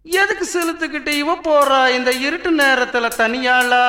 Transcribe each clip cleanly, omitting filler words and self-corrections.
எதுக்கு செலுத்துக்கிட்டு இவ போறா இந்த இருட்டு நேரத்துல தனியாளா?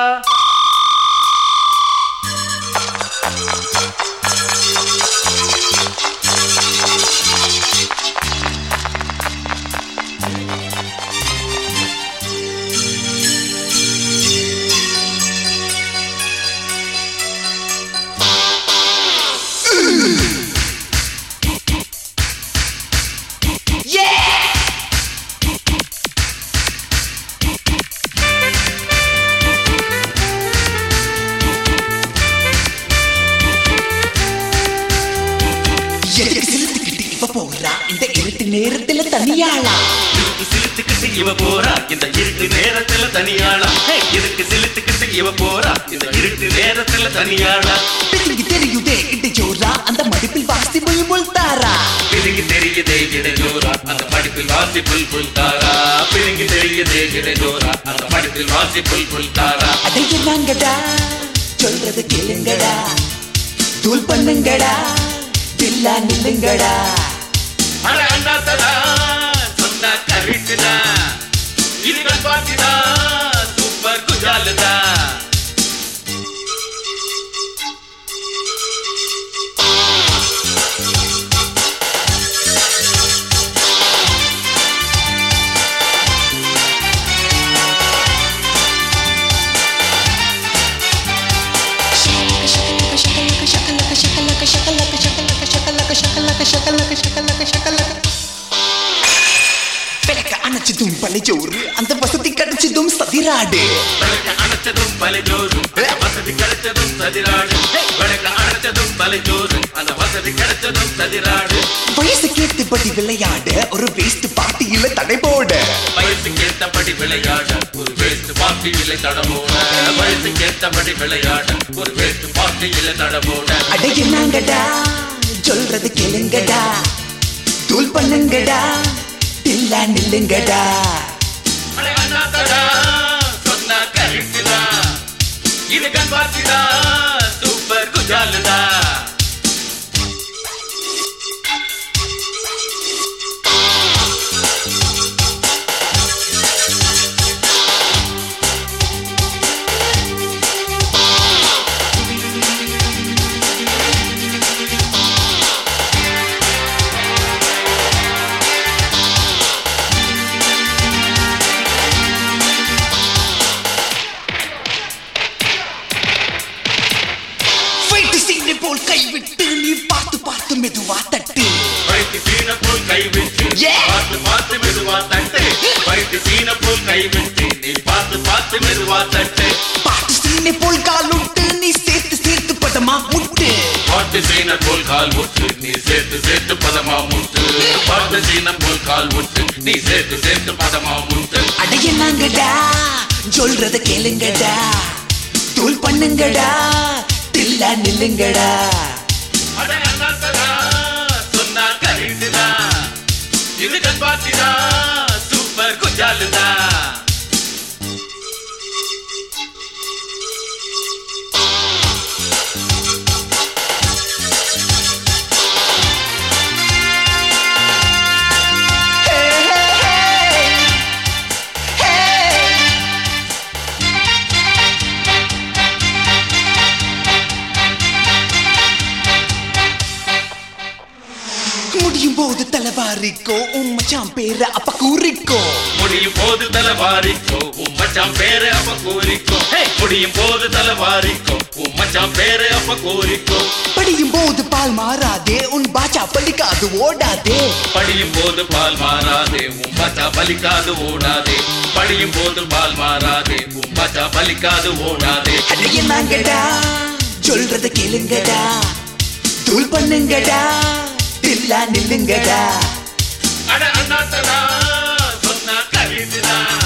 இந்த இருட்டு நேரத்துல தனியாளா? இதுக்கு சிலுத்துக்கிட்டு இவ போறா இந்த இருட்டு நேரத்துல தனியாளா? இதுக்கு சிலுத்துக்கிட்டு இவ போறா இந்த இருட்டு நேரத்துல தனியாளா? பிறகு தெரியுதே இட ஜோரா அந்த மடிப்பில் வாசி புல் தாரா. பிறகு தெரியுதே இட ஜோரா அந்த மடிப்பில் வாசி புல் தாரா. பிறகு தெரியுதே இட ஜோரா அந்த மடிப்பில் வாசி புல் தாரா. அடைய நாங்கடா சொல்றது கேளுங்கடா, தூள் பண்ணுங்கடா, தில்லா நில்லுங்கடா. அட அண்ணாத்தடா சொன்னா கரெக்டுடா, இதுகள் பாத்திடா சூப்பர் குஜாலுடா. அணைச்சதும் பழைச்சோறு அந்த வசதி கிடைச்சதும் சதிராடு. அணைச்சதும் பழைச்சோறு வசதி கிடைச்சதும் சதிராடு. அணைச்சதும் பழைச்சோறு அந்த வசதி கிடைச்சதும் சதிராடு. வயசு கேட்டபடி விளையாட ஒரு வேஸ்ட் பார்ட்டியில தடை போட. வயசு கேட்டபடி விளையாட ஒரு வேஸ்ட் பார்ட்டியில தடை போட. வயசு கேட்டபடி விளையாட ஒரு வேஸ்ட் பார்ட்டியில தடை போட. அடைய நாங்கடா சொல்றது கேளுங்கடா, தூள் பண்ணுங்கடா, தில்லா நில்லுங்கடா. அட அண்ணாத்தடா சொன்னா கரெக்டுடா, இதுகள் பாத்திடா சூப்பர் குஜாலுடா. போல் கைவிட்டு நீ பார்த்து பார்த்து மெதுவா தட்டு. வைத்து சீன போல் கைவிட்டு பார்த்து பார்த்து மெதுவா தட்டு. வைத்து சீன போல் கைவிட்டு நீ பார்த்து பார்த்து மெதுவா தட்டு. பாட்டு சீனை போல் கால் விட்டு நீ சேர்த்து சேர்த்து பதமா முட்டு. பாட்டு சீன போல் கால் விட்டு நீ சேர்த்து சேர்த்து பதமா முட்டு. பாட்டு சீன போல் கால் விட்டு நீ சேர்த்து சேர்த்து பதமா முட்டு. அடைய நாங்கடா சொல்றத கேளுங்கடா, தூள் பண்ணுங்கடா, தில்லா நில்லுங்கடா. அட அண்ணாத்தடா சொன்னா கரெக்டுடா, இதுகள் பாத்திடா சூப்பர் குஜாலுடா. முடியும் போது தலைவாரிக்கோ உம்மச்சான் பேர அப்ப கூறிக்கோ. முடியும் போது தலைவாரிக்கோ உம்மச்சான் பேரு அப்ப கூறிக்கோ. முடியும் போது தலைவாரிக்கோ உம்மச்சான் பேரு அப்ப கூறிக்கோ. படியும் போது பால் மாறாதே உன் பாச்சா பலிக்காது ஓடாதே. படியும் போது பால் மாறாதே உன் பாச்சா பலிக்காது ஓடாதே. படியும் போது பால் மாறாதே உன் பாச்சா பலிக்காது ஓடாதே. அடைய நாங்கடா சொல்றத கேளுங்கடா, தூள் பண்ணுங்கடா, தில்லா நில்லுங்கடா. அட அண்ணாத்தடா சொன்னா கரெக்டுடா,